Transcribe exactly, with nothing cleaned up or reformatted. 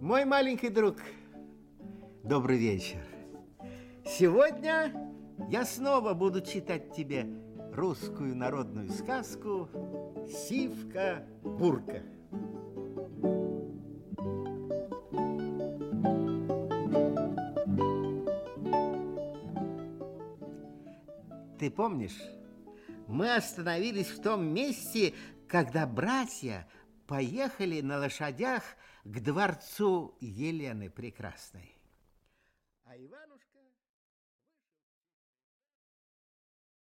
Мой маленький друг, добрый вечер. Сегодня я снова буду читать тебе русскую народную сказку «Сивка-бурка». Ты помнишь, мы остановились в том месте, когда братья поехали на лошадях к дворцу Елены Прекрасной. А Иван